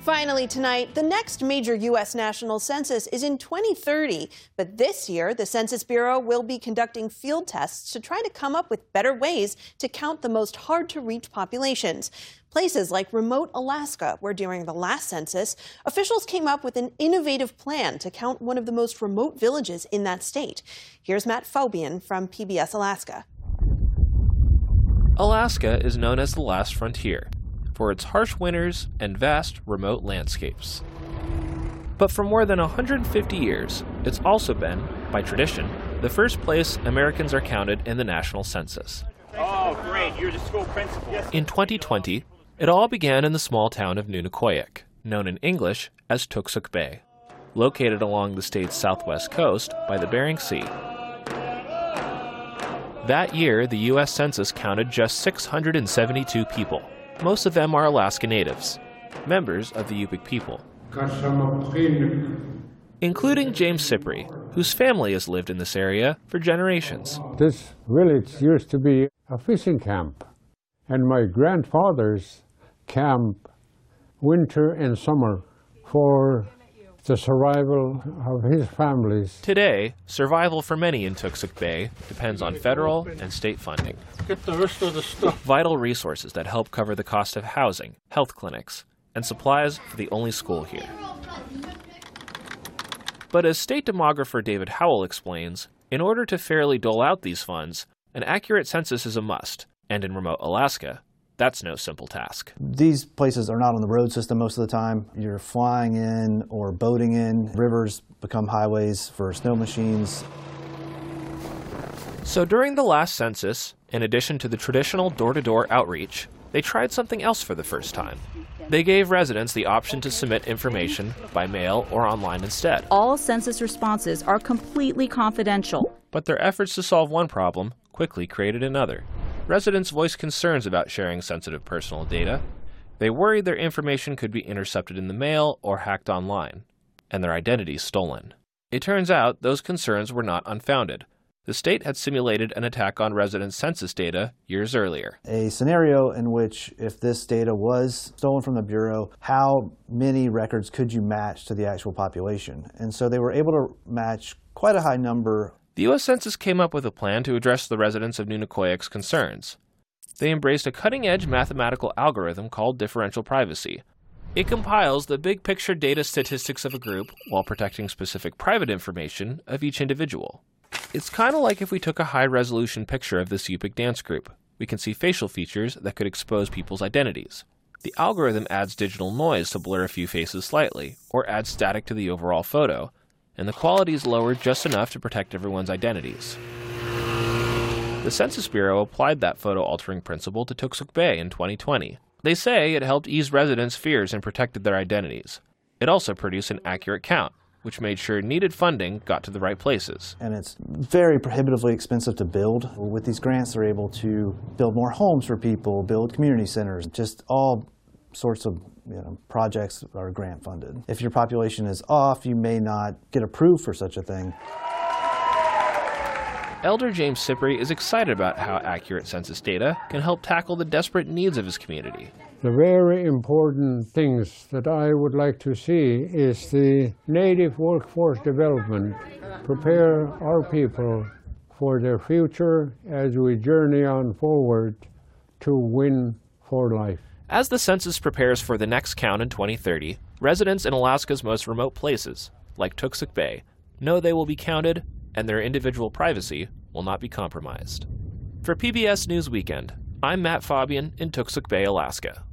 Finally tonight, the next major U.S. national census is in 2030. But this year, the Census Bureau will be conducting field tests to try to come up with better ways to count the most hard-to-reach populations. Places like remote Alaska, where during the last census, officials came up with an innovative plan to count one of the most remote villages in that state. Here's Matt Fabian from PBS Alaska. Alaska is known as the last frontier for its harsh winters and vast, remote landscapes. But for more than 150 years, it's also been, by tradition, the first place Americans are counted in the national census. Oh, great. You're the school principal. In 2020, it all began in the small town of Nunikoyak, known in English as Toksook Bay, located along the state's southwest coast by the Bering Sea. That year, the U.S. Census counted just 672 people. Most of them are Alaska Natives, members of the Yupik people, including James Cypri, whose family has lived in this area for generations. This village used to be a fishing camp, and my grandfather's camp winter and summer for the survival of his families. Today, survival for many in Toksook Bay depends on federal and state funding. Get the rest of the stuff. Vital resources that help cover the cost of housing, health clinics, and supplies for the only school here. But as state demographer David Howell explains, in order to fairly dole out these funds, an accurate census is a must, and in remote Alaska, that's no simple task. These places are not on the road system most of the time. You're flying in or boating in. Rivers become highways for snow machines. So during the last census, in addition to the traditional door-to-door outreach, they tried something else for the first time. They gave residents the option to submit information by mail or online instead. All census responses are completely confidential. But their efforts to solve one problem quickly created another. Residents voiced concerns about sharing sensitive personal data. They worried their information could be intercepted in the mail or hacked online, and their identities stolen. It turns out those concerns were not unfounded. The state had simulated an attack on residents' census data years earlier. A scenario in which, if this data was stolen from the Bureau, how many records could you match to the actual population? And so they were able to match quite a high number. The U.S. Census came up with a plan to address the residents of Nunikoyak's concerns. They embraced a cutting-edge mathematical algorithm called differential privacy. It compiles the big-picture data statistics of a group while protecting specific private information of each individual. It's kind of like if we took a high-resolution picture of this Yupik dance group. We can see facial features that could expose people's identities. The algorithm adds digital noise to blur a few faces slightly, or adds static to the overall photo, and the quality is lowered just enough to protect everyone's identities. The Census Bureau applied that photo-altering principle to Toksook Bay in 2020. They say it helped ease residents' fears and protected their identities. It also produced an accurate count, which made sure needed funding got to the right places. And it's very prohibitively expensive to build. With these grants, they're able to build more homes for people, build community centers, just all sorts of projects are grant funded. If your population is off, you may not get approved for such a thing. Elder James Cypri is excited about how accurate census data can help tackle the desperate needs of his community. The very important things that I would like to see is the native workforce development, prepare our people for their future as we journey on forward to win for life. As the census prepares for the next count in 2030, residents in Alaska's most remote places, like Toksook Bay, know they will be counted and their individual privacy will not be compromised. For PBS News Weekend, I'm Matt Fabian in Toksook Bay, Alaska.